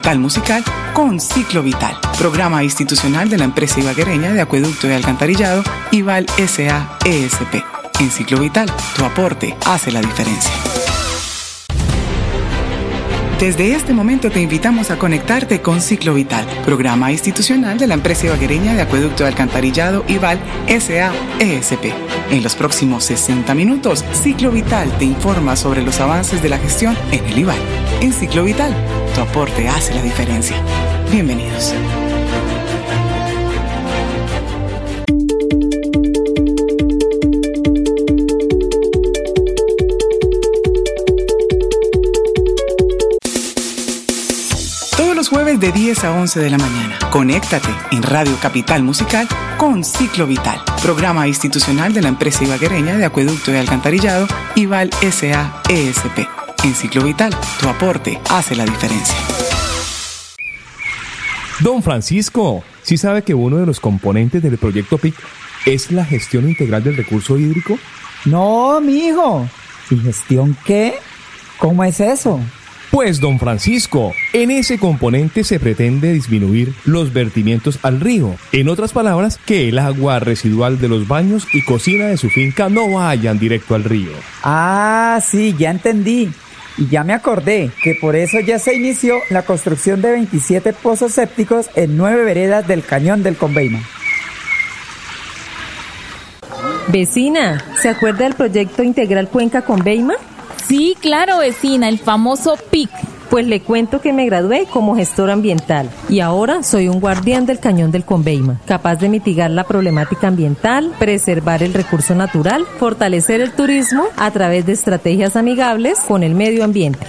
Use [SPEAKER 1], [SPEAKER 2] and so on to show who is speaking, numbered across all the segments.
[SPEAKER 1] Tal musical con Ciclo Vital, programa institucional de la empresa ibaguereña de acueducto y alcantarillado Ival S.A. ESP. En Ciclo Vital, tu aporte hace la diferencia. Desde este momento te invitamos a conectarte con Ciclo Vital, programa institucional de la empresa ibaguereña de acueducto y alcantarillado Ival S.A. ESP. En los próximos 60 minutos, Ciclo Vital te informa sobre los avances de la gestión en el Ival. En Ciclo Vital, tu aporte hace la diferencia. Bienvenidos. Todos los jueves de 10 a 11 de la mañana, conéctate en Radio Capital Musical con Ciclo Vital, programa institucional de la empresa ibaguereña de acueducto y alcantarillado Ival S.A. ESP. En Ciclo Vital, tu aporte hace la diferencia.
[SPEAKER 2] Don Francisco, ¿sí sabe que uno de los componentes del proyecto PIC es la gestión integral del recurso hídrico?
[SPEAKER 3] No, mijo. ¿Y gestión qué? ¿Cómo es eso?
[SPEAKER 2] Pues, don Francisco, en ese componente se pretende disminuir los vertimientos al río. En otras palabras, que el agua residual de los baños y cocina de su finca no vayan directo al río.
[SPEAKER 3] Ah, sí, ya entendí. Y ya me acordé que por eso ya se inició la construcción de 27 pozos sépticos en 9 veredas del Cañón del Conveima.
[SPEAKER 4] Vecina, ¿se acuerda del proyecto integral Cuenca Conveima?
[SPEAKER 5] Sí, claro, vecina, el famoso PIC.
[SPEAKER 4] Pues le cuento que me gradué como gestora ambiental y ahora soy un guardián del Cañón del Conveima, capaz de mitigar la problemática ambiental, preservar el recurso natural, fortalecer el turismo a través de estrategias amigables con el medio ambiente.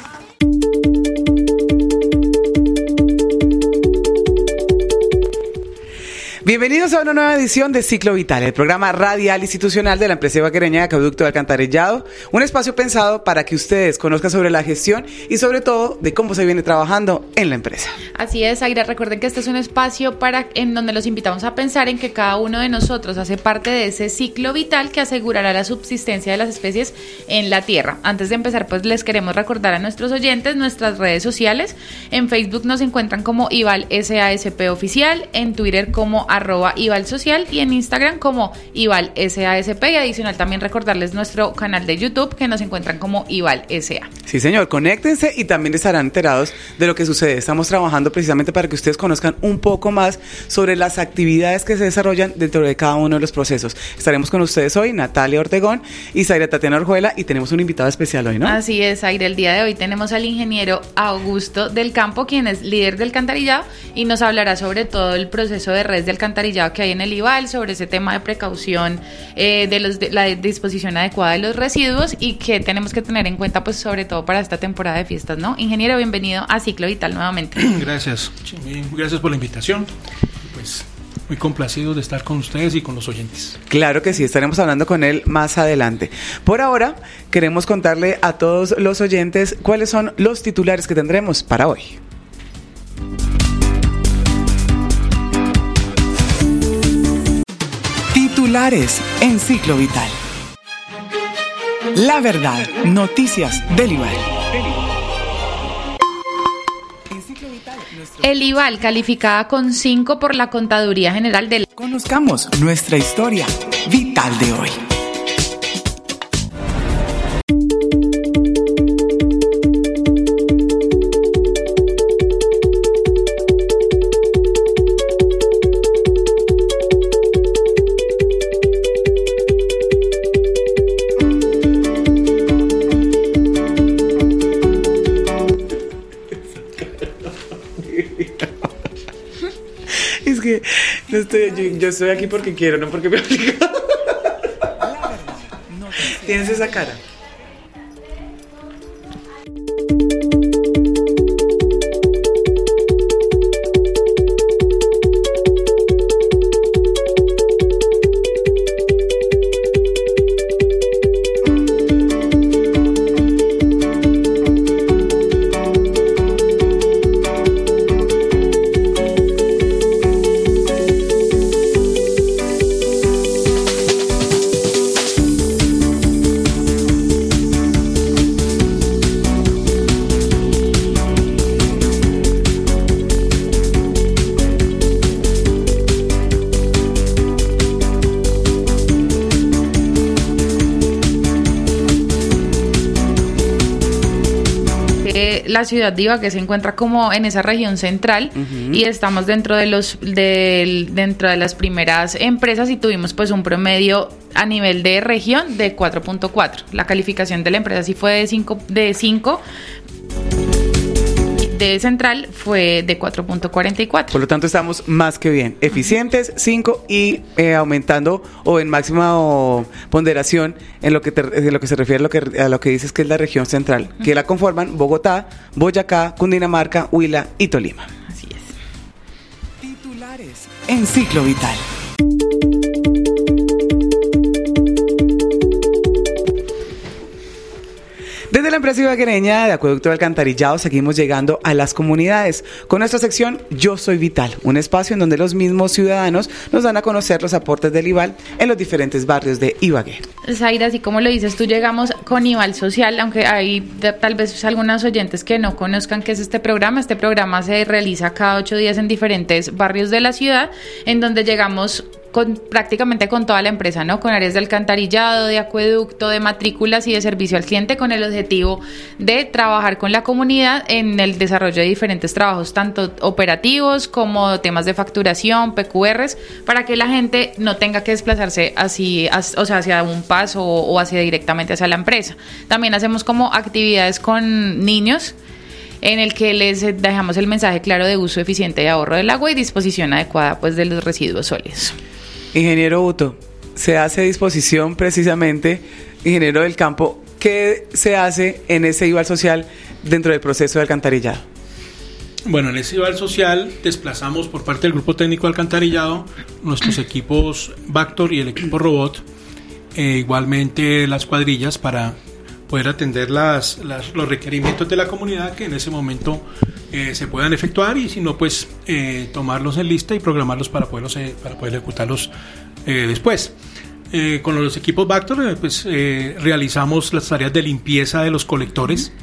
[SPEAKER 1] Bienvenidos a una nueva edición de Ciclo Vital, el programa radial institucional de la empresa ibaguereña de acueducto y alcantarillado, un espacio pensado para que ustedes conozcan sobre la gestión y sobre todo de cómo se viene trabajando en la empresa.
[SPEAKER 5] Así es, Aira, recuerden que este es un espacio en donde los invitamos a pensar en que cada uno de nosotros hace parte de ese ciclo vital que asegurará la subsistencia de las especies en la tierra. Antes de empezar, pues les queremos recordar a nuestros oyentes nuestras redes sociales. En Facebook nos encuentran como Ival SASP Oficial, en Twitter como @IvalSocial y en Instagram como Ival SASP, y adicional también recordarles nuestro canal de YouTube que nos encuentran como Ival SA.
[SPEAKER 1] Sí, señor, conéctense y también estarán enterados de lo que sucede. Estamos trabajando precisamente para que ustedes conozcan un poco más sobre las actividades que se desarrollan dentro de cada uno de los procesos. Estaremos con ustedes hoy, Natalia Ortegón y Zaira Tatiana Orjuela, y tenemos un invitado especial hoy, ¿no?
[SPEAKER 5] Así es, Zaira, el día de hoy tenemos al ingeniero Augusto del Campo, quien es líder del alcantarillado y nos hablará sobre todo el proceso de redes de alcantarillado que hay en el Ival, sobre ese tema de precaución de la disposición adecuada de los residuos y que tenemos que tener en cuenta, pues sobre todo para esta temporada de fiestas, ¿no? Ingeniero, bienvenido a Ciclo Vital nuevamente.
[SPEAKER 6] Gracias, gracias por la invitación. Pues muy complacido de estar con ustedes y con los oyentes.
[SPEAKER 1] Claro que sí, estaremos hablando con él más adelante. Por ahora, queremos contarle a todos los oyentes cuáles son los titulares que tendremos para hoy. Titulares en Ciclo Vital. La verdad, noticias del Ival.
[SPEAKER 5] El Ival calificada con 5 por la Contaduría General del...
[SPEAKER 1] Conozcamos nuestra historia vital de hoy. Es que no yo estoy aquí porque quiero, no porque me obligan. Tienes esa cara.
[SPEAKER 5] la ciudad de Ibagué se encuentra como en esa región central y estamos dentro de las primeras empresas y tuvimos pues un promedio a nivel de región de 4.4. La calificación de la empresa sí fue de 5. De central fue de 4.44.
[SPEAKER 1] Por lo tanto, estamos más que bien. Eficientes, 5 y aumentando o en máxima ponderación en lo que se refiere a lo que dices que es la región central, que la conforman Bogotá, Boyacá, Cundinamarca, Huila y Tolima.
[SPEAKER 5] Así es.
[SPEAKER 1] Titulares en Ciclo Vital. Desde la empresa ibaguereña de Acueducto de Alcantarillado seguimos llegando a las comunidades con nuestra sección Yo Soy Vital, un espacio en donde los mismos ciudadanos nos dan a conocer los aportes del IVAL en los diferentes barrios de Ibagué.
[SPEAKER 5] Zaira, así como lo dices tú, llegamos con IVAL Social, aunque hay tal vez algunos oyentes que no conozcan qué es este programa. Este programa se realiza cada 8 días en diferentes barrios de la ciudad, en donde llegamos prácticamente con toda la empresa, ¿no? Con áreas de alcantarillado, de acueducto, de matrículas y de servicio al cliente, con el objetivo de trabajar con la comunidad en el desarrollo de diferentes trabajos, tanto operativos como temas de facturación, PQRs, para que la gente no tenga que desplazarse hacia un paso o hacia directamente hacia la empresa. También hacemos como actividades con niños, en el que les dejamos el mensaje claro de uso eficiente y ahorro del agua y disposición adecuada pues de los residuos sólidos.
[SPEAKER 1] Ingeniero Uto, se hace disposición precisamente, ingeniero del campo, ¿qué se hace en ese IVAL social dentro del proceso de alcantarillado?
[SPEAKER 6] Bueno, en ese IVAL social desplazamos por parte del Grupo Técnico de Alcantarillado nuestros equipos Vactor y el equipo Robot, igualmente las cuadrillas para poder atender los requerimientos de la comunidad que en ese momento se puedan efectuar y si no, pues tomarlos en lista y programarlos para poder ejecutarlos después. Con los equipos Vactor realizamos las tareas de limpieza de los colectores,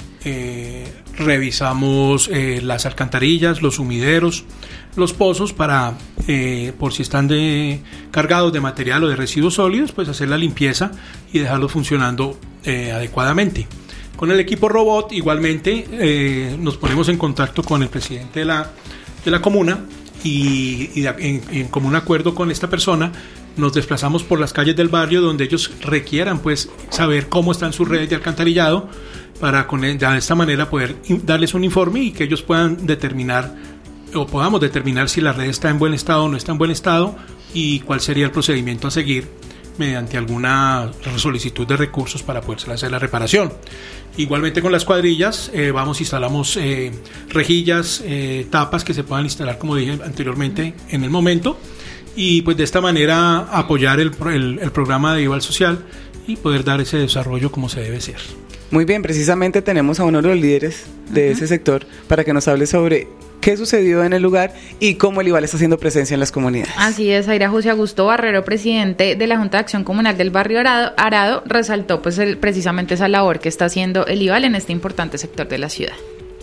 [SPEAKER 6] revisamos las alcantarillas, los sumideros, los pozos para, por si están cargados de material o de residuos sólidos, pues hacer la limpieza y dejarlos funcionando adecuadamente. Con el equipo Robot igualmente nos ponemos en contacto con el presidente de la comuna y en común acuerdo con esta persona nos desplazamos por las calles del barrio donde ellos requieran pues saber cómo están sus redes de alcantarillado para de esta manera poder darles un informe y que ellos puedan determinar o podamos determinar si la red está en buen estado o no está en buen estado y cuál sería el procedimiento a seguir mediante alguna solicitud de recursos para poder hacer la reparación. Igualmente con las cuadrillas instalamos rejillas, tapas que se puedan instalar como dije anteriormente en el momento y pues de esta manera apoyar el programa de IVAL Social y poder dar ese desarrollo como se debe ser.
[SPEAKER 1] Muy bien, precisamente tenemos a uno de los líderes de ese sector para que nos hable sobre qué sucedió en el lugar y cómo el IVAL está haciendo presencia en las comunidades.
[SPEAKER 5] Así es, Zaira. José Augusto Barrero, presidente de la Junta de Acción Comunal del Barrio Arado, resaltó pues precisamente esa labor que está haciendo el IVAL en este importante sector de la ciudad.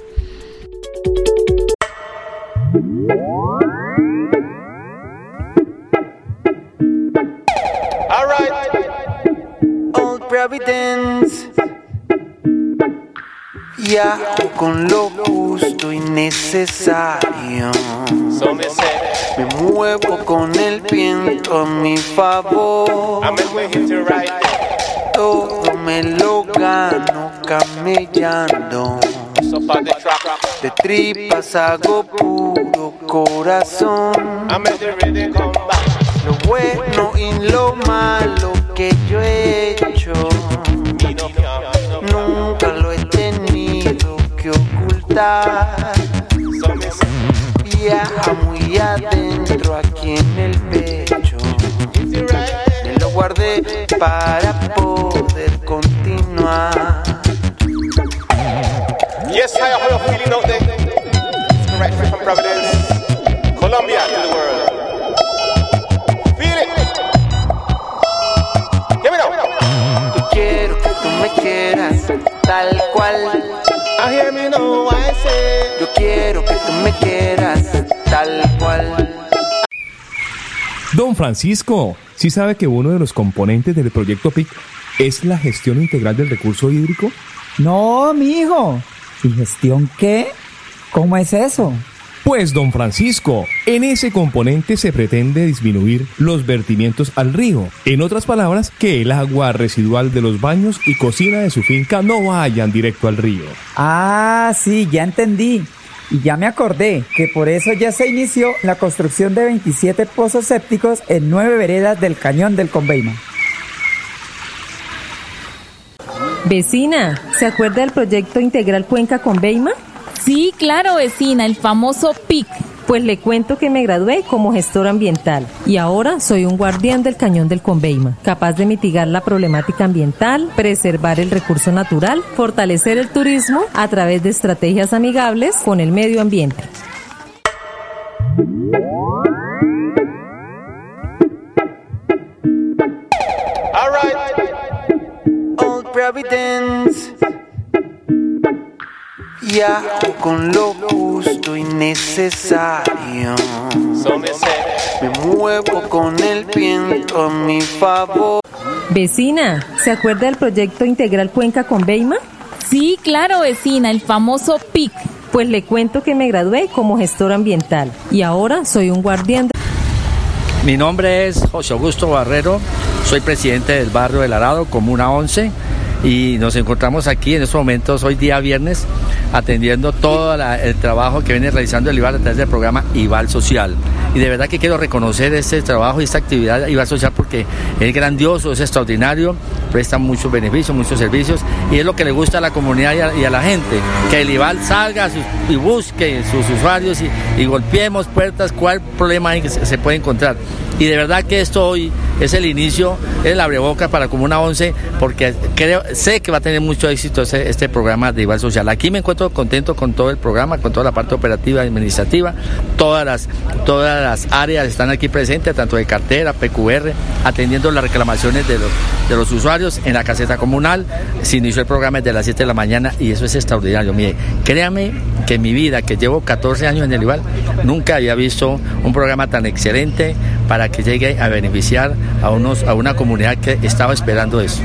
[SPEAKER 7] All right. Old Providence. Ya con lo justo y necesario me muevo con el viento a mi favor. Todo me lo gano camellando. De tripas hago puro corazón. Lo bueno y lo malo que yo he hecho nunca lo he tenido que ocultar. Viaja muy adentro aquí en el pecho. Me lo guardé para poder continuar.
[SPEAKER 8] Yes, I have a feeling out there. It's correct from Providence, Colombia to the world. Feel it. Give me now.
[SPEAKER 7] Yo quiero que tú me quieras tal cual.
[SPEAKER 8] I hear me know I say.
[SPEAKER 7] Yo quiero que tú me quieras tal cual.
[SPEAKER 2] Don Francisco, ¿sí sabe que uno de los componentes del proyecto PIC es la gestión integral del recurso hídrico?
[SPEAKER 3] No, mijo. ¿Y gestión qué? ¿Cómo es eso?
[SPEAKER 2] Pues, don Francisco, en ese componente se pretende disminuir los vertimientos al río. En otras palabras, que el agua residual de los baños y cocina de su finca no vayan directo al río.
[SPEAKER 3] Ah, sí, ya entendí. Y ya me acordé que por eso ya se inició la construcción de 27 pozos sépticos en 9 veredas del Cañón del Conveima.
[SPEAKER 4] Vecina, ¿se acuerda del proyecto integral Cuenca Conveima?
[SPEAKER 9] Sí, claro, vecina, el famoso PIC.
[SPEAKER 4] Pues le cuento que me gradué como gestora ambiental y ahora soy un guardián del Cañón del Conveima, capaz de mitigar la problemática ambiental, preservar el recurso natural, fortalecer el turismo a través de estrategias amigables con el medio ambiente.
[SPEAKER 7] All right. Old Providence. Ya con lo justo y necesario. Me muevo con el viento a mi favor.
[SPEAKER 4] Vecina, ¿se acuerda del proyecto integral Cuenca Conveima?
[SPEAKER 9] Sí, claro, vecina, el famoso PIC.
[SPEAKER 4] Pues le cuento que me gradué como gestora ambiental y ahora soy un guardián.
[SPEAKER 10] Mi nombre es José Augusto Barrero, soy presidente del barrio del Arado, Comuna 11, y nos encontramos aquí en estos momentos, hoy día viernes, atendiendo todo el trabajo que viene realizando el IVAL a través del programa IVAL Social. Y de verdad que quiero reconocer este trabajo y esta actividad IVAL Social porque es grandioso, es extraordinario, presta muchos beneficios, muchos servicios, y es lo que le gusta a la comunidad y a la gente, que el IVAL salga y busque sus usuarios y golpeemos puertas, cuál problema hay que se puede encontrar. Y de verdad que esto hoy es el inicio, es el abrebocas para Comuna 11, porque sé que va a tener mucho éxito este programa de IVAL Social. Aquí me encuentro contento con todo el programa, con toda la parte operativa y administrativa. Todas las áreas están aquí presentes, tanto de cartera, PQR, atendiendo las reclamaciones de los usuarios en la caseta comunal. Se inició el programa desde las 7 de la mañana y eso es extraordinario. Mire, créame que en mi vida, que llevo 14 años en el IVAL, nunca había visto un programa tan excelente para que llegue a beneficiar a una comunidad que estaba esperando eso.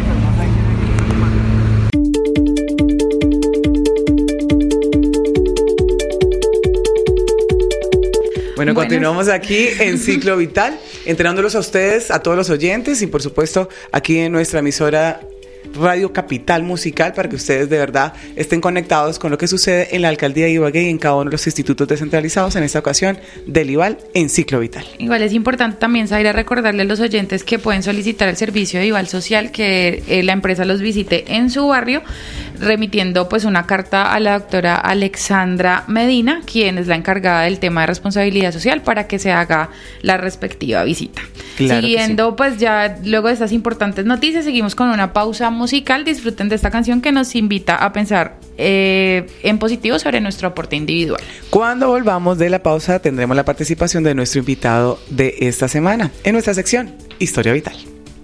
[SPEAKER 1] Bueno, continuamos aquí en Ciclo Vital, entrenándolos a ustedes, a todos los oyentes y por supuesto aquí en nuestra emisora Radio Capital Musical para que ustedes de verdad estén conectados con lo que sucede en la Alcaldía de Ibagué y en cada uno de los institutos descentralizados, en esta ocasión del IVAL en Ciclo Vital.
[SPEAKER 5] Igual es importante también, Zaira, recordarle a los oyentes que pueden solicitar el servicio de IVAL Social, que la empresa los visite en su barrio, remitiendo pues una carta a la doctora Alexandra Medina, quien es la encargada del tema de responsabilidad social, para que se haga la respectiva visita. Claro. Siguiendo pues ya luego de estas importantes noticias, seguimos con una pausa musical. Disfruten de esta canción que nos invita a pensar en positivo sobre nuestro aporte individual.
[SPEAKER 1] Cuando volvamos de la pausa tendremos la participación de nuestro invitado de esta semana en nuestra sección Historia Vital.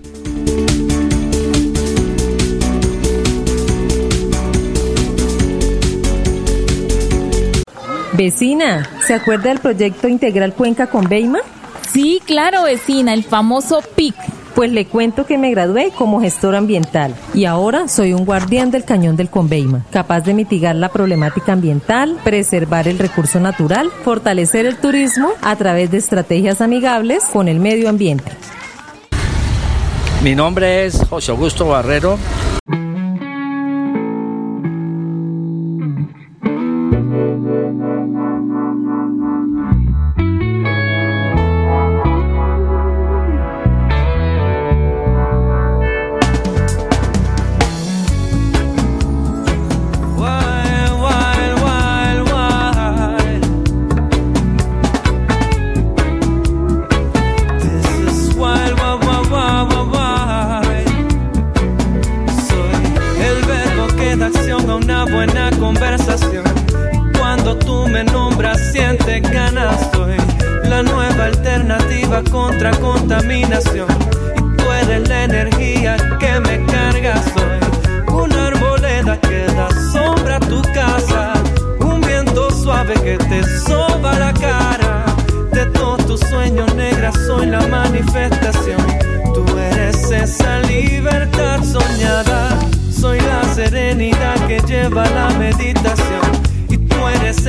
[SPEAKER 4] Vecina, ¿se acuerda del proyecto integral Cuenca Conveima?
[SPEAKER 9] Sí, claro, vecina, el famoso PIC.
[SPEAKER 4] Pues le cuento que me gradué como gestora ambiental y ahora soy un guardián del Cañón del Conveima, capaz de mitigar la problemática ambiental, preservar el recurso natural, fortalecer el turismo a través de estrategias amigables con el medio ambiente.
[SPEAKER 10] Mi nombre es José Augusto Barrero.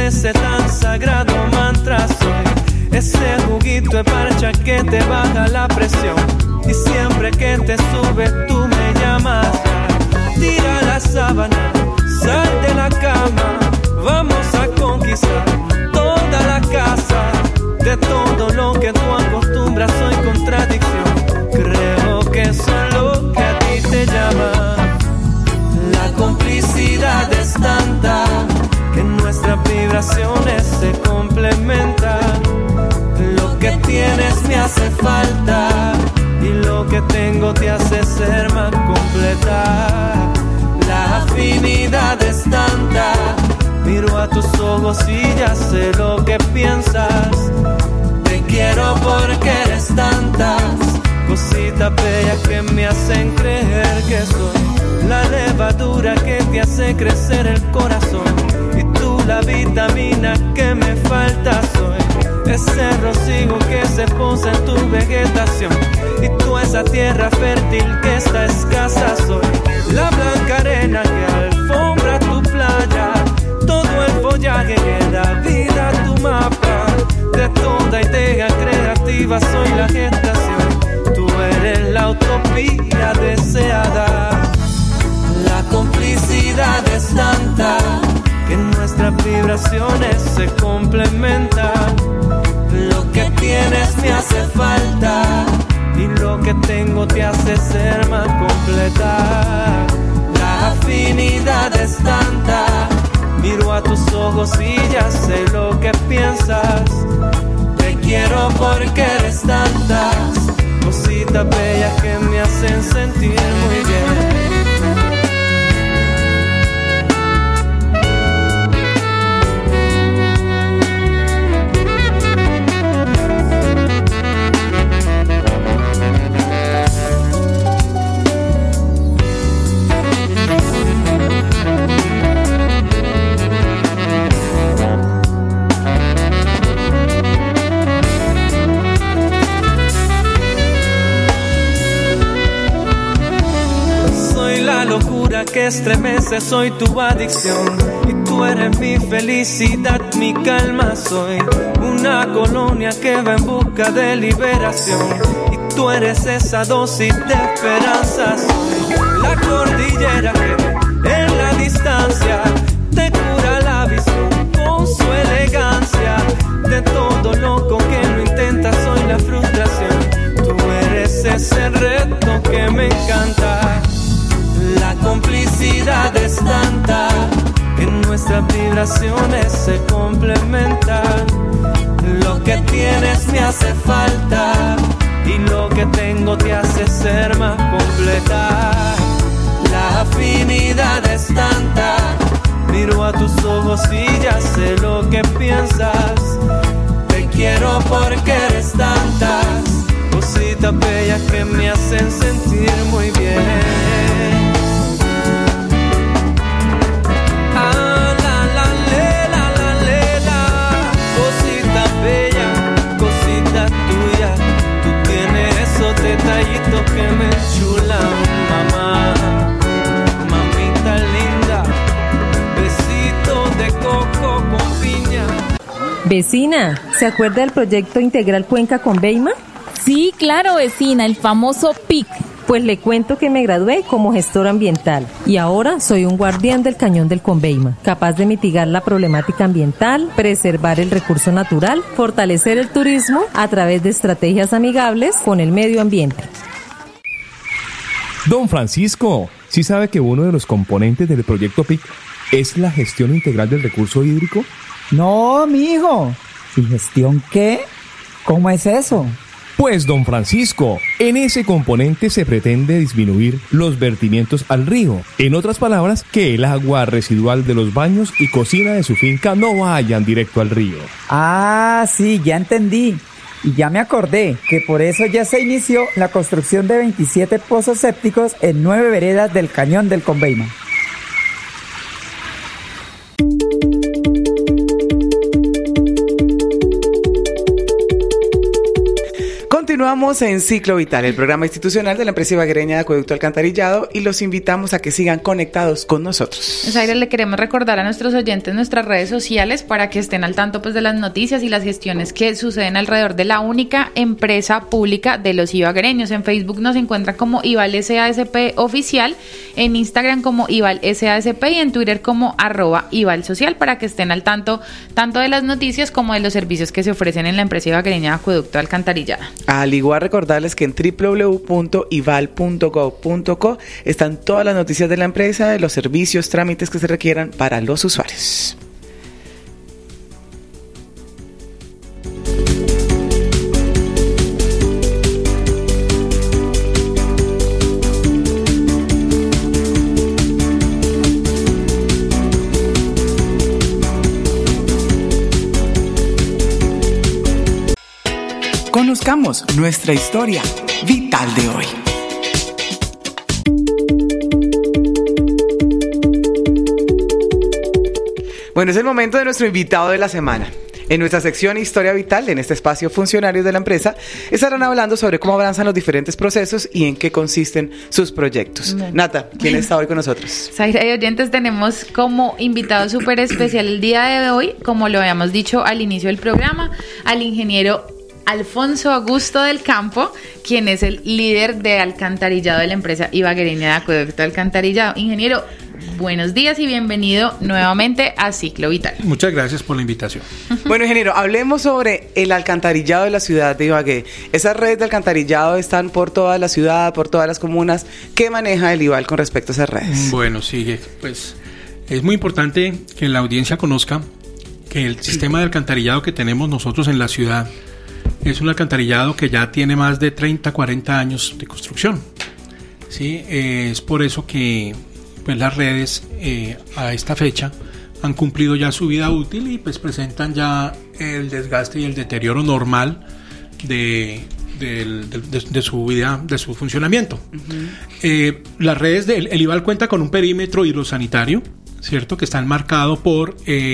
[SPEAKER 11] ese tan sagrado mantra soy, ese juguito de parcha que te baja la presión, y siempre que te sube tú me llamas. Tira la sábana, sal de la cama, vamos a conquistar toda la casa. De todo lo que tú acostumbras soy contradicción, creo que eso es lo que a ti te llama. La complicidad es tanta que nuestras vibraciones se complementan. Lo que tienes me hace falta y lo que tengo te hace ser más completa. La afinidad es tanta, miro a tus ojos y ya sé lo que piensas. Te quiero porque eres tantas cositas bellas que me hacen creer que soy la levadura que te hace crecer el corazón, y tú la vitamina que me falta soy, ese rocío que se posa en tu vegetación, y tú esa tierra fértil que está escasa soy, la blanca arena que alfombra tu playa, todo el follaje que da vida a tu mapa. De toda idea creativa soy la gestación, tú eres la utopía deseada. La complicidad es tanta que nuestras vibraciones se complementan. Lo que tienes me hace falta y lo que tengo te hace ser más completa. La afinidad es tanta, miro a tus ojos y ya sé lo que piensas. Te quiero porque eres tantas cositas bellas que me hacen sentir muy bien. Que estremece, soy tu adicción y tú eres mi felicidad, mi calma soy, una colonia que va en busca de liberación, y tú eres esa dosis de esperanza soy, la cordillera que en la distancia te cura la visión con su elegancia, de todo loco que no intenta soy la frustración, tú eres ese reto que me encanta. La complicidad es tanta que nuestras vibraciones se complementan. Lo que tienes me hace falta y lo que tengo te hace ser más completa. La afinidad es tanta, miro a tus ojos y ya sé lo que piensas. Te quiero porque eres tantas cositas bellas que me hacen sentir muy bien. Detallitos que me enchulan, mamá, mamita linda, besito de coco con piña.
[SPEAKER 4] Vecina, ¿se acuerda del proyecto Integral Cuenca Conveima?
[SPEAKER 9] Sí, claro, vecina, el famoso PIC.
[SPEAKER 4] Pues le cuento que me gradué como gestora ambiental y ahora soy un guardián del cañón del Conveima, capaz de mitigar la problemática ambiental, preservar el recurso natural, fortalecer el turismo a través de estrategias amigables con el medio ambiente.
[SPEAKER 2] Don Francisco, ¿sí sabe que uno de los componentes del proyecto PIC es la gestión integral del recurso hídrico?
[SPEAKER 3] No, mijo. ¿Y gestión qué? ¿Cómo es eso?
[SPEAKER 2] Pues, don Francisco, en ese componente se pretende disminuir los vertimientos al río. En otras palabras, que el agua residual de los baños y cocina de su finca no vayan directo al río.
[SPEAKER 3] Ah, sí, ya entendí. Y ya me acordé que por eso ya se inició la construcción de 27 pozos sépticos en 9 veredas del cañón del Conveima.
[SPEAKER 1] Continuamos en Ciclo Vital, el programa institucional de la empresa ibaguereña de Acueducto Alcantarillado, y los invitamos a que sigan conectados con nosotros.
[SPEAKER 5] Zaira, le queremos recordar a nuestros oyentes nuestras redes sociales para que estén al tanto pues de las noticias y las gestiones que suceden alrededor de la única empresa pública de los ibaguereños. En Facebook nos encuentran como Ival SASP Oficial, en Instagram como Ival SASP y en Twitter como @Ival Social, para que estén al tanto de las noticias como de los servicios que se ofrecen en la empresa ibaguereña de Acueducto Alcantarillado.
[SPEAKER 1] Al igual, recordarles que en www.ival.gov.co están todas las noticias de la empresa, de los servicios, trámites que se requieran para los usuarios. Conozcamos nuestra historia vital de hoy. Bueno, es el momento de nuestro invitado de la semana. En nuestra sección Historia Vital, en este espacio, funcionarios de la empresa estarán hablando sobre cómo avanzan los diferentes procesos y en qué consisten sus proyectos. Nata, ¿quién está hoy con nosotros?
[SPEAKER 5] Zaira y oyentes, tenemos como invitado súper especial el día de hoy, como lo habíamos dicho al inicio del programa, al ingeniero Alfonso Augusto del Campo, quien es el líder de alcantarillado de la empresa ibaguereña de Acueducto Alcantarillado. Ingeniero, buenos días y bienvenido nuevamente a Ciclo Vital.
[SPEAKER 6] Muchas gracias por la invitación.
[SPEAKER 1] Bueno, ingeniero, hablemos sobre el alcantarillado de la ciudad de Ibagué. Esas redes de alcantarillado están por toda la ciudad, por todas las comunas. ¿Qué maneja el IVAL con respecto a esas redes?
[SPEAKER 6] Bueno, sí, pues es muy importante que la audiencia conozca que el sistema de alcantarillado que tenemos nosotros en la ciudad es un alcantarillado que ya tiene más de 30, 40 años de construcción. ¿Sí? Es por eso que pues, las redes a esta fecha han cumplido ya su vida útil y pues presentan ya el desgaste y el deterioro normal de su vida, de su funcionamiento. Uh-huh. Las redes del IVAL cuenta con un perímetro hidrosanitario, ¿cierto? Que está enmarcado por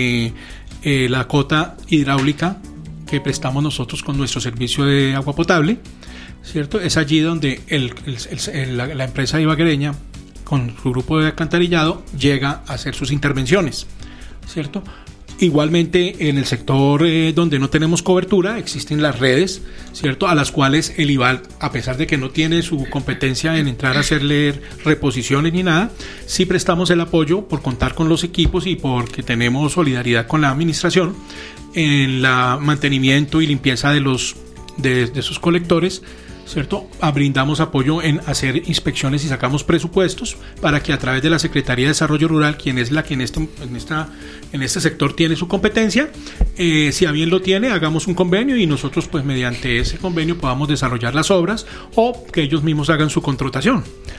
[SPEAKER 6] la cota hidráulica que prestamos nosotros con nuestro servicio de agua potable, ¿cierto? Es allí donde la empresa ibaguereña, con su grupo de alcantarillado, llega a hacer sus intervenciones, ¿cierto? Igualmente, en el sector donde no tenemos cobertura, existen las redes, ¿cierto? A las cuales el IVAL, a pesar de que no tiene su competencia en entrar a hacerle reposiciones ni nada, sí prestamos el apoyo por contar con los equipos y porque tenemos solidaridad con la administración en la mantenimiento y limpieza de sus colectores, ¿cierto? Brindamos apoyo en hacer inspecciones y sacamos presupuestos para que a través de la Secretaría de Desarrollo Rural, quien es la que en este sector tiene su competencia, si a bien lo tiene, hagamos un convenio y nosotros pues mediante ese convenio podamos desarrollar las obras o que ellos mismos hagan su contratación.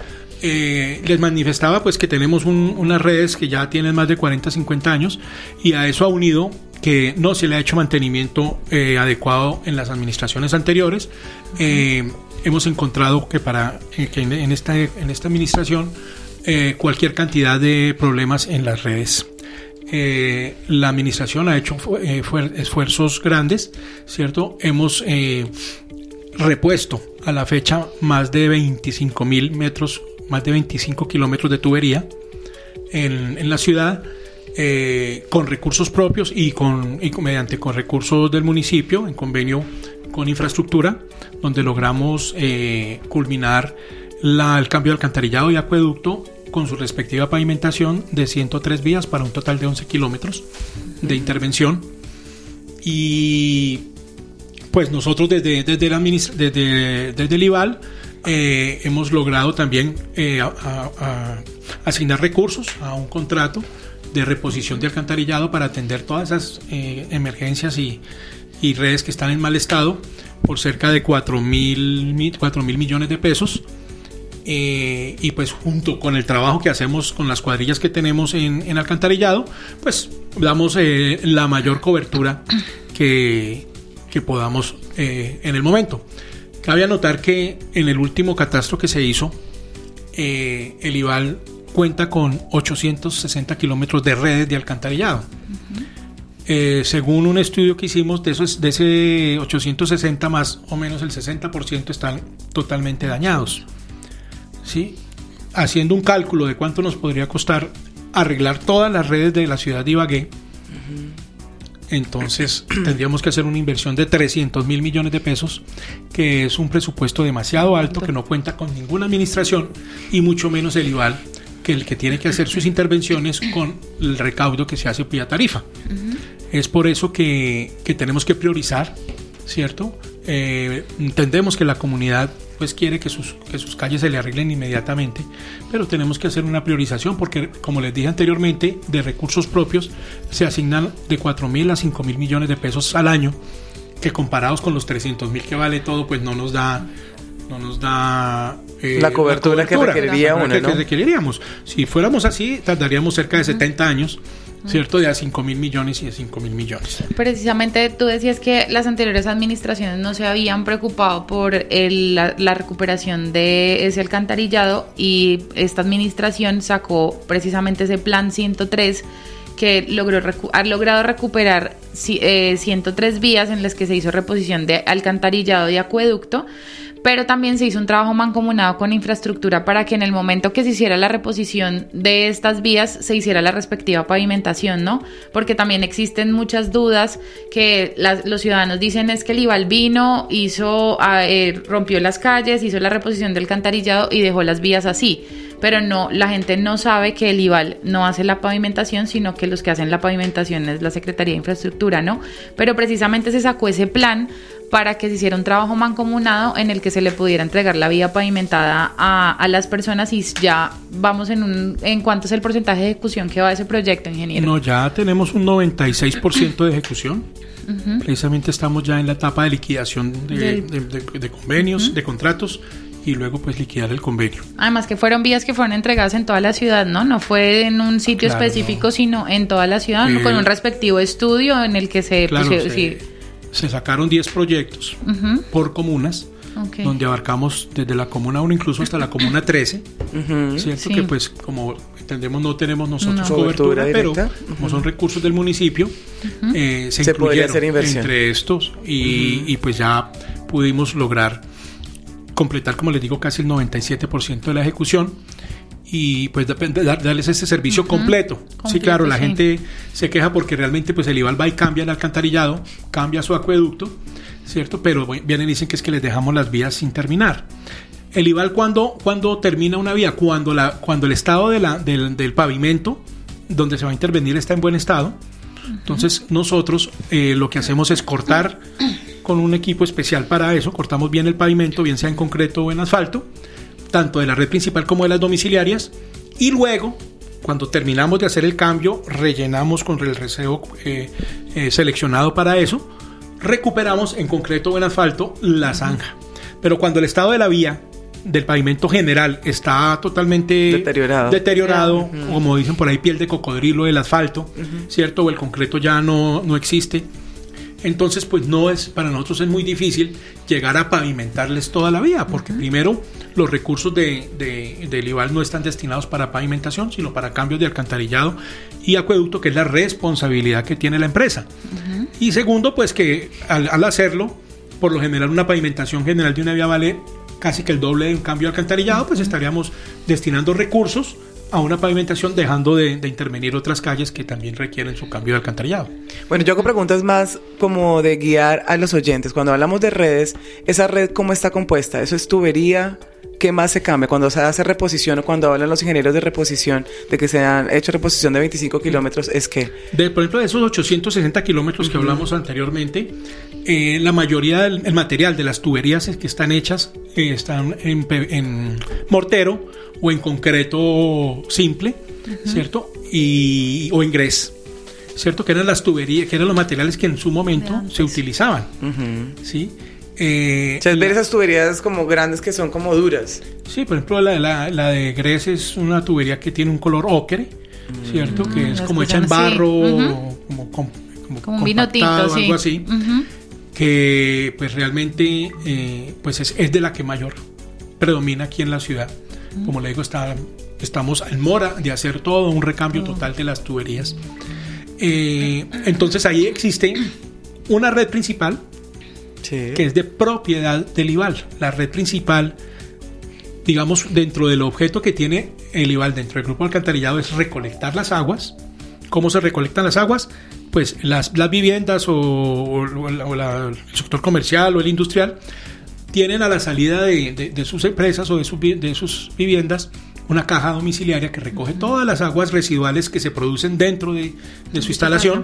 [SPEAKER 6] Les manifestaba pues que tenemos unas redes que ya tienen más de 40, 50 años y a eso ha unido que no se le ha hecho mantenimiento adecuado en las administraciones anteriores. Hemos encontrado que en esta administración cualquier cantidad de problemas en las redes. La administración ha hecho esfuerzos grandes, ¿cierto? Hemos repuesto a la fecha más de 25,000 metros, más de 25 kilómetros de tubería en la ciudad, con recursos propios y mediante recursos del municipio en convenio con infraestructura, donde logramos culminar el cambio de alcantarillado y acueducto con su respectiva pavimentación de 103 vías para un total de 11 kilómetros de intervención. Y pues nosotros desde el IVAL hemos logrado también asignar recursos a un contrato de reposición de alcantarillado para atender todas esas emergencias y redes que están en mal estado por cerca de 4.000 millones de pesos. Y pues junto con el trabajo que hacemos con las cuadrillas que tenemos en alcantarillado, pues damos la mayor cobertura que podamos en el momento. Cabe anotar que en el último catastro que se hizo, el IVAL cuenta con 860 kilómetros de redes de alcantarillado. Uh-huh. según un estudio que hicimos, de ese 860, más o menos el 60% están totalmente dañados. ¿Sí? Haciendo un cálculo de cuánto nos podría costar arreglar todas las redes de la ciudad de Ibagué, entonces tendríamos que hacer una inversión de 300.000 millones de pesos, que es un presupuesto demasiado alto, que no cuenta con ninguna administración y mucho menos el IVAL, que el que tiene que hacer sus intervenciones con el recaudo que se hace vía tarifa. Es por eso que tenemos que priorizar, ¿cierto? Entendemos que la comunidad pues quiere que sus calles se le arreglen inmediatamente, pero tenemos que hacer una priorización porque, como les dije anteriormente, de recursos propios se asignan de 4.000 a 5.000 millones de pesos al año, que comparados con los 300.000 que vale todo, pues no nos da
[SPEAKER 12] la cobertura que requeriría uno, ¿no?
[SPEAKER 6] Que requeriríamos. Si fuéramos así, tardaríamos cerca de 70 años, ¿cierto? De a 5.000 millones y de 5.000 millones.
[SPEAKER 5] Precisamente tú decías que las anteriores administraciones no se habían preocupado por la recuperación de ese alcantarillado, y esta administración sacó precisamente ese plan 103 que ha logrado recuperar 103 vías en las que se hizo reposición de alcantarillado y acueducto, pero también se hizo un trabajo mancomunado con infraestructura para que en el momento que se hiciera la reposición de estas vías se hiciera la respectiva pavimentación, ¿no? Porque también existen muchas dudas que los ciudadanos dicen es que el IVAL vino, rompió las calles, hizo la reposición del alcantarillado y dejó las vías así. Pero no, la gente no sabe que el IVAL no hace la pavimentación, sino que los que hacen la pavimentación es la Secretaría de Infraestructura, ¿no? Pero precisamente se sacó ese plan para que se hiciera un trabajo mancomunado en el que se le pudiera entregar la vía pavimentada a las personas, y ya vamos en cuánto es el porcentaje de ejecución que va a ese proyecto, ingeniero.
[SPEAKER 6] No, ya tenemos un 96% de ejecución. Precisamente estamos ya en la etapa de liquidación de convenios, de contratos, y luego pues liquidar el convenio.
[SPEAKER 5] Además que fueron vías que fueron entregadas en toda la ciudad, ¿no? No fue en un sitio específico, sino en toda la ciudad, con un respectivo estudio en el que
[SPEAKER 6] se sacaron 10 proyectos por comunas, donde abarcamos desde la comuna 1 incluso hasta la comuna 13, ¿cierto? Que pues, como entendemos, no tenemos nosotros cobertura, pero como son recursos del municipio, se incluyeron entre estos, y pues ya pudimos lograr completar, como les digo, casi el 97% de la ejecución, y pues darles ese servicio completo. Sí, claro, la gente se queja porque realmente pues el IVAL va y cambia el alcantarillado, cambia su acueducto, ¿cierto? Pero vienen y dicen que es que les dejamos las vías sin terminar. El IVAL, cuando termina una vía, cuando el estado del pavimento donde se va a intervenir está en buen estado. Entonces nosotros lo que hacemos es cortar con un equipo especial para eso, cortamos bien el pavimento, bien sea en concreto o en asfalto, tanto de la red principal como de las domiciliarias, y luego, cuando terminamos de hacer el cambio, rellenamos con el receo seleccionado para eso, recuperamos en concreto o en asfalto la zanja. Pero cuando el estado de la vía, del pavimento general, está totalmente deteriorado, como dicen por ahí, piel de cocodrilo del asfalto, ¿cierto? O el concreto ya no existe. Entonces, pues para nosotros es muy difícil llegar a pavimentarles toda la vía, porque primero los recursos del IVAL no están destinados para pavimentación, sino para cambios de alcantarillado y acueducto, que es la responsabilidad que tiene la empresa. Y segundo, pues que al hacerlo, por lo general una pavimentación general de una vía vale casi que el doble de un cambio de alcantarillado, pues estaríamos destinando recursos a una pavimentación, dejando de intervenir otras calles que también requieren su cambio de alcantarillado.
[SPEAKER 12] Bueno, yo hago preguntas más como de guiar a los oyentes. Cuando hablamos de redes, ¿esa red cómo está compuesta? ¿Eso es tubería? ¿Qué más se cambia? Cuando se hace reposición, o cuando hablan los ingenieros de reposición, de que se han hecho reposición de 25 kilómetros, ¿es qué?
[SPEAKER 6] Por ejemplo, de esos 860 kilómetros que hablamos anteriormente, la mayoría del material de las tuberías que están hechas están en mortero o en concreto simple, ¿cierto? O en grés, ¿cierto? Que eran las tuberías, que eran los materiales que en su momento se utilizaban, ¿sí?
[SPEAKER 12] Ver esas tuberías como grandes que son como duras.
[SPEAKER 6] Sí, por ejemplo, la de grés es una tubería que tiene un color ocre, ¿cierto? Que es como hecha en barro, como
[SPEAKER 5] un vino tinto,
[SPEAKER 6] algo así, que pues realmente pues es de la que mayor predomina aquí en la ciudad. Como le digo, estamos en mora de hacer todo un recambio total de las tuberías. Entonces ahí existe una red principal que es de propiedad del IVAL. La red principal, digamos, dentro del objeto que tiene el IVAL dentro del grupo alcantarillado es recolectar las aguas. ¿Cómo se recolectan las aguas? Pues las viviendas o el sector comercial o el industrial tienen a la salida de sus empresas o de sus viviendas una caja domiciliaria que recoge todas las aguas residuales que se producen dentro de su instalación.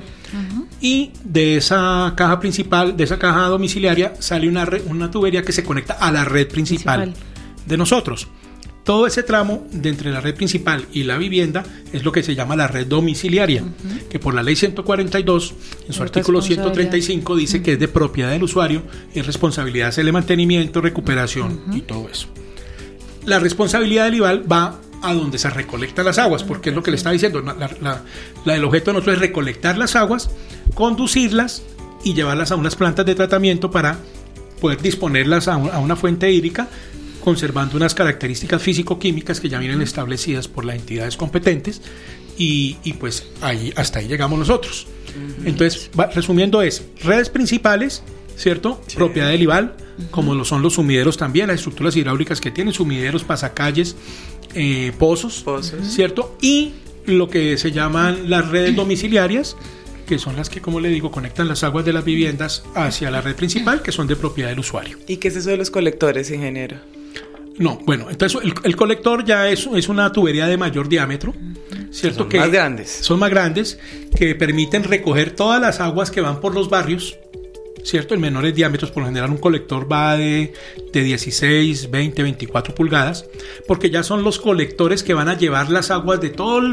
[SPEAKER 6] Y de esa caja principal, de esa caja domiciliaria, sale una tubería que se conecta a la red principal de nosotros. Todo ese tramo de entre la red principal y la vivienda es lo que se llama la red domiciliaria, que por la ley 142, en su artículo 135, dice que es de propiedad del usuario y es responsabilidad hacerle mantenimiento, recuperación y todo eso. La responsabilidad del IVAL va a donde se recolectan las aguas, porque es lo que le estaba diciendo, el objeto de nosotros es recolectar las aguas, conducirlas y llevarlas a unas plantas de tratamiento para poder disponerlas a una fuente hídrica, conservando unas características físico-químicas que ya vienen establecidas por las entidades competentes y pues hasta ahí llegamos nosotros. Entonces, resumiendo, es redes principales, ¿cierto? Propiedad del IVAL, como lo son los sumideros también, las estructuras hidráulicas que tienen, sumideros, pasacalles, pozos, ¿cierto? Y lo que se llaman las redes domiciliarias, que son las que, como le digo, conectan las aguas de las viviendas hacia la red principal, que son de propiedad del usuario.
[SPEAKER 12] ¿Y qué es eso de los colectores, ingeniero?
[SPEAKER 6] No, bueno, entonces el colector ya es una tubería de mayor diámetro, ¿cierto?
[SPEAKER 12] Son más grandes.
[SPEAKER 6] Son más grandes, que permiten recoger todas las aguas que van por los barrios, ¿cierto? En menores diámetros. Por lo general un colector va de 16, 20, 24 pulgadas, porque ya son los colectores que van a llevar las aguas de todos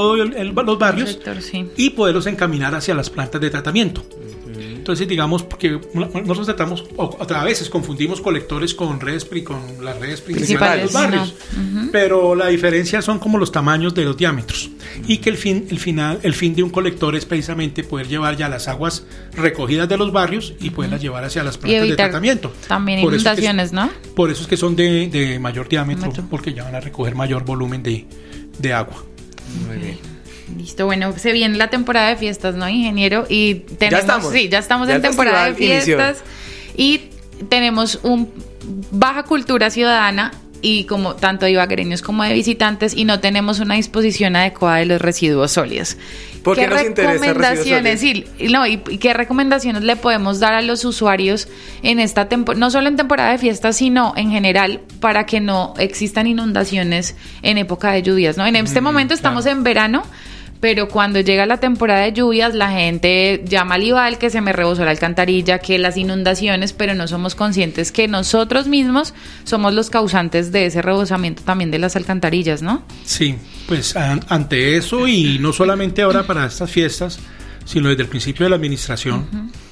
[SPEAKER 6] los barrios sector, y poderlos encaminar hacia las plantas de tratamiento. Entonces, digamos que nosotros tratamos, a veces confundimos colectores con las redes principales de los barrios, pero la diferencia son como los tamaños de los diámetros, y que el fin de un colector es precisamente poder llevar ya las aguas recogidas de los barrios y poderlas llevar hacia las plantas de tratamiento.
[SPEAKER 5] También inundaciones, ¿no?
[SPEAKER 6] Por eso es que son de mayor diámetro, porque ya van a recoger mayor volumen de agua.
[SPEAKER 12] Muy bien.
[SPEAKER 5] Listo, bueno, se viene la temporada de fiestas, ¿no, ingeniero? Y tenemos, ya estamos en temporada de fiestas y tenemos baja cultura ciudadana y como tanto de ibaguereños como de visitantes, y no tenemos una disposición adecuada de los residuos sólidos.
[SPEAKER 12] ¿Por qué nos interesa
[SPEAKER 5] recomendaciones y qué recomendaciones le podemos dar a los usuarios en esta temporada, no solo en temporada de fiestas, sino en general, para que no existan inundaciones en época de lluvias, ¿no? En este momento estamos en verano, pero cuando llega la temporada de lluvias, la gente llama al IVAL que se me rebosó la alcantarilla, que las inundaciones, pero no somos conscientes que nosotros mismos somos los causantes de ese rebosamiento también de las alcantarillas, ¿no?
[SPEAKER 6] Sí, pues ante eso, y no solamente ahora para estas fiestas, sino desde el principio de la administración,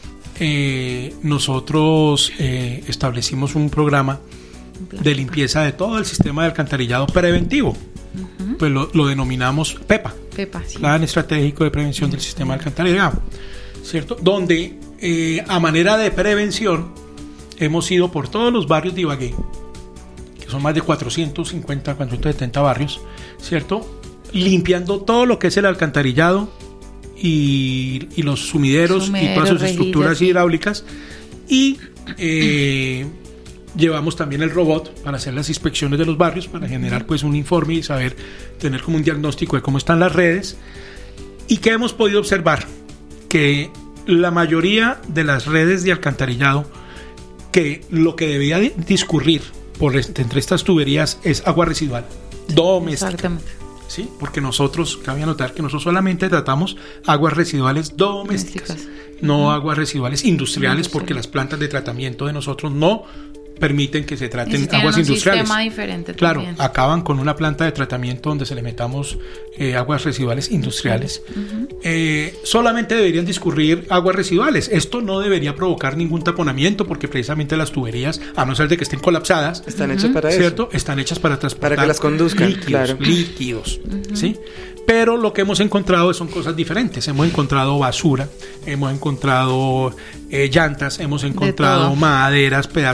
[SPEAKER 6] nosotros establecimos un programa de limpieza de todo el sistema de alcantarillado preventivo. Pues lo denominamos PEPA, sí. Plan Estratégico de Prevención del Sistema de Alcantarillado, ¿cierto? Donde a manera de prevención hemos ido por todos los barrios de Ibagué, que son más de 470 barrios, ¿cierto? Limpiando todo lo que es el alcantarillado y los sumideros y todas sus estructuras hidráulicas, y llevamos también el robot para hacer las inspecciones de los barrios, para generar pues un informe y tener como un diagnóstico de cómo están las redes. ¿Y qué hemos podido observar? Que la mayoría de las redes de alcantarillado, que lo que debía discurrir entre estas tuberías es agua residual doméstica. Exactamente. ¿Sí? Porque cabe notar que nosotros solamente tratamos aguas residuales domésticas, no aguas residuales industriales, porque las plantas de tratamiento de nosotros no permiten que se traten aguas industriales.
[SPEAKER 5] Sistema diferente
[SPEAKER 6] claro,
[SPEAKER 5] también.
[SPEAKER 6] Acaban con una planta de tratamiento donde se le metamos aguas residuales industriales. Solamente deberían discurrir aguas residuales. Esto no debería provocar ningún taponamiento, porque precisamente las tuberías, a no ser de que estén colapsadas,
[SPEAKER 12] están hechas para
[SPEAKER 6] ¿cierto? Están hechas para transportar,
[SPEAKER 12] para que las conduzcan,
[SPEAKER 6] líquidos, ¿sí? Pero lo que hemos encontrado son cosas diferentes. Hemos encontrado basura, hemos encontrado llantas, hemos encontrado maderas, pedazos de sillas,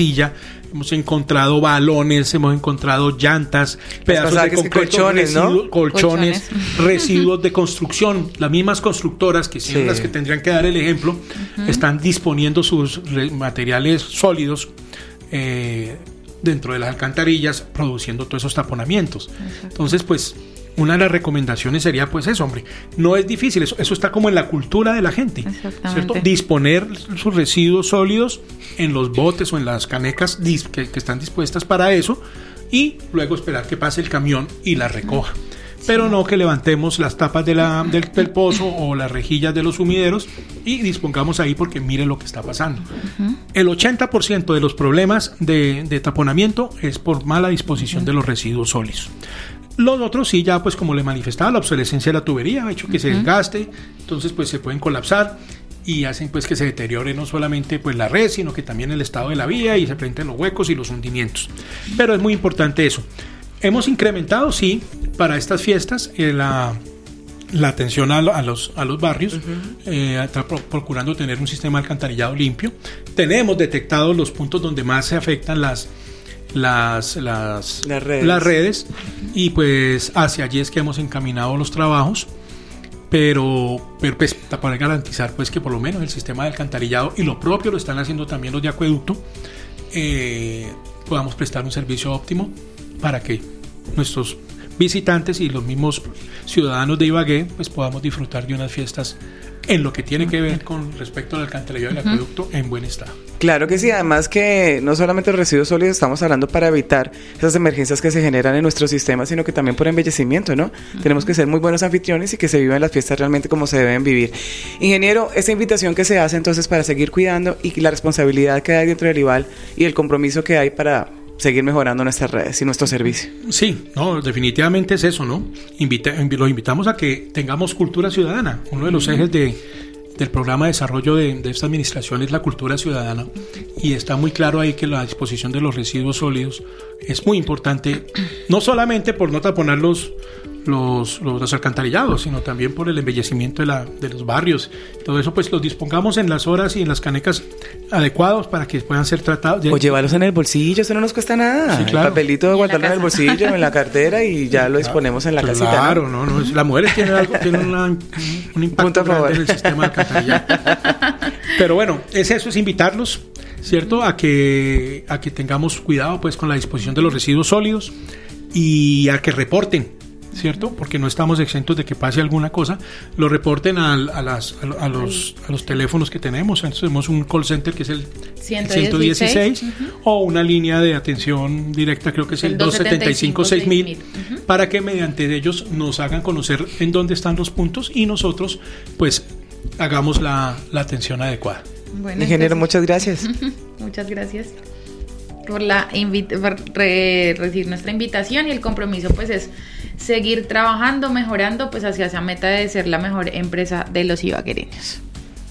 [SPEAKER 6] alcantarilla, hemos encontrado balones, hemos encontrado llantas, pedazos de concreto, colchones, residuos de construcción. Las mismas constructoras, que son las que tendrían que dar el ejemplo, están disponiendo sus materiales sólidos dentro de las alcantarillas, produciendo todos esos taponamientos. Exacto. Entonces, pues, una de las recomendaciones sería, pues, eso, hombre, no es difícil, eso está como en la cultura de la gente, ¿cierto? Disponer sus residuos sólidos en los botes o en las canecas que están dispuestas para eso, y luego esperar que pase el camión y la recoja. Pero no que levantemos las tapas del pozo o las rejillas de los sumideros y dispongamos ahí, porque miren lo que está pasando. El 80% de los problemas de taponamiento es por mala disposición de los residuos sólidos. Los otros sí, ya pues como le manifestaba, la obsolescencia de la tubería ha hecho que se desgaste, entonces pues se pueden colapsar y hacen pues que se deteriore no solamente pues la red, sino que también el estado de la vía, y se presenten los huecos y los hundimientos. Pero es muy importante eso. Hemos incrementado, sí, para estas fiestas la atención a los barrios, procurando tener un sistema de alcantarillado limpio. Tenemos detectados los puntos donde más se afectan las redes, y pues hacia allí es que hemos encaminado los trabajos, pero pues, para garantizar pues que por lo menos el sistema de alcantarillado, y lo propio lo están haciendo también los de acueducto, podamos prestar un servicio óptimo para que nuestros visitantes y los mismos ciudadanos de Ibagué pues podamos disfrutar de unas fiestas en lo que tiene que ver con respecto al alcantarillado del acueducto en buen estado.
[SPEAKER 12] Claro que sí, además que no solamente los residuos sólidos estamos hablando para evitar esas emergencias que se generan en nuestro sistema, sino que también por embellecimiento, ¿no? Tenemos que ser muy buenos anfitriones y que se vivan las fiestas realmente como se deben vivir. Ingeniero, esta invitación que se hace entonces para seguir cuidando, y la responsabilidad que hay dentro del IVAL y el compromiso que hay para seguir mejorando nuestras redes y nuestro servicio.
[SPEAKER 6] Sí, no, definitivamente es eso, ¿no? Los invitamos a que tengamos cultura ciudadana. Uno de los ejes del programa de desarrollo de esta administración es la cultura ciudadana, y está muy claro ahí que la disposición de los residuos sólidos es muy importante, no solamente por no taponar los alcantarillados, sino también por el embellecimiento de los barrios. Todo eso pues los dispongamos en las horas y en las canecas adecuados para que puedan ser tratados.
[SPEAKER 12] O llevarlos en el bolsillo, eso no nos cuesta nada. Sí, claro. El papelito de guardarlo en el bolsillo, en la cartera, y ya lo disponemos en la casita.
[SPEAKER 6] Claro, no, las mujeres tienen un impacto grande en el sistema de alcantarillado. Pero bueno, eso es invitarlos, ¿cierto? A que tengamos cuidado pues con la disposición de los residuos sólidos, y a que reporten, ¿cierto? Porque no estamos exentos de que pase alguna cosa. Lo reporten a los teléfonos que tenemos. Entonces, tenemos un call center que es el 116 o una línea de atención directa, creo que es el 275-6000, para que mediante ellos nos hagan conocer en dónde están los puntos, y nosotros pues hagamos la atención adecuada.
[SPEAKER 12] Bueno, ingeniero, muchas gracias.
[SPEAKER 5] Muchas gracias por recibir nuestra invitación, y el compromiso pues es seguir trabajando, mejorando pues hacia esa meta de ser la mejor empresa de los ibaguereños.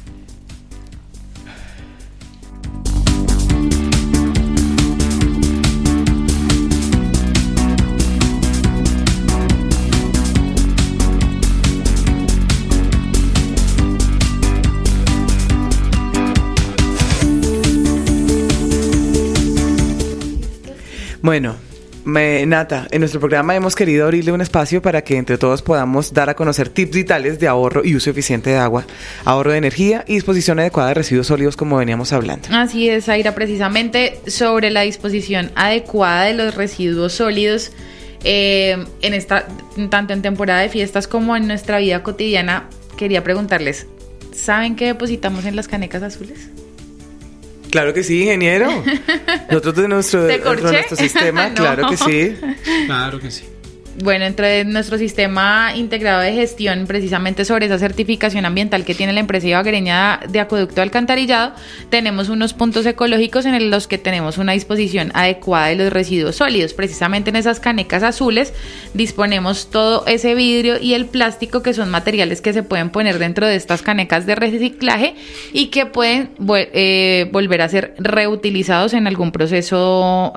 [SPEAKER 12] Bueno, Nata, en nuestro programa hemos querido abrirle un espacio para que entre todos podamos dar a conocer tips vitales de ahorro y uso eficiente de agua, ahorro de energía y disposición adecuada de residuos sólidos, como veníamos hablando.
[SPEAKER 5] Así es, Aira, precisamente sobre la disposición adecuada de los residuos sólidos, tanto en temporada de fiestas como en nuestra vida cotidiana. Quería preguntarles, ¿saben qué depositamos en las canecas azules?
[SPEAKER 12] Claro que sí, ingeniero. Nosotros de nuestro sistema, claro que sí.
[SPEAKER 6] Claro que sí.
[SPEAKER 5] Bueno, entre nuestro sistema integrado de gestión, precisamente sobre esa certificación ambiental que tiene la empresa ibaguereña de acueducto de alcantarillado, tenemos unos puntos ecológicos en los que tenemos una disposición adecuada de los residuos sólidos. Precisamente en esas canecas azules disponemos todo ese vidrio y el plástico, que son materiales que se pueden poner dentro de estas canecas de reciclaje y que pueden volver a ser reutilizados en algún proceso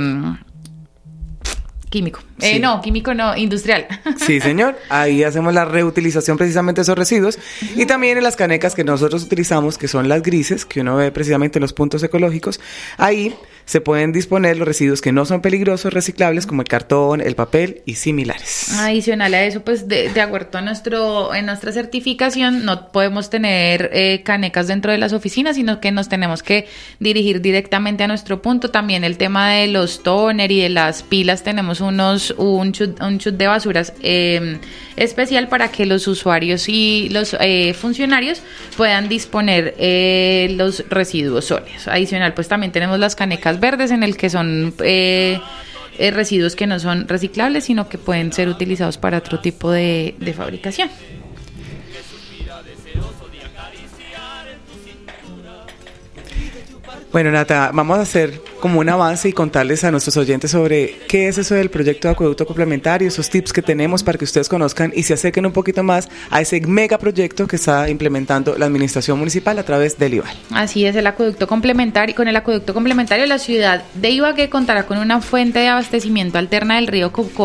[SPEAKER 5] químico. Sí. Químico no, industrial.
[SPEAKER 12] Sí, señor. Ahí hacemos la reutilización precisamente de esos residuos. Y también en las canecas que nosotros utilizamos, que son las grises, que uno ve precisamente en los puntos ecológicos, ahí se pueden disponer los residuos que no son peligrosos reciclables como el cartón, el papel y similares.
[SPEAKER 5] Adicional a eso, pues de acuerdo a nuestra certificación, no podemos tener canecas dentro de las oficinas, sino que nos tenemos que dirigir directamente a nuestro punto. También el tema de los tóner y de las pilas, tenemos un chut de basuras especial para que los usuarios y los funcionarios puedan disponer los residuos sólidos. Adicional, pues también tenemos las canecas verdes en el que son residuos que no son reciclables, sino que pueden ser utilizados para otro tipo de fabricación.
[SPEAKER 12] Bueno, Nata, vamos a hacer como un avance y contarles a nuestros oyentes sobre qué es eso del proyecto de acueducto complementario, esos tips que tenemos para que ustedes conozcan y se acerquen un poquito más a ese megaproyecto que está implementando la administración municipal a través del IVAL.
[SPEAKER 5] Así es, el acueducto complementario. Con el acueducto complementario, la ciudad de Ibagué contará con una fuente de abastecimiento alterna del río Cocora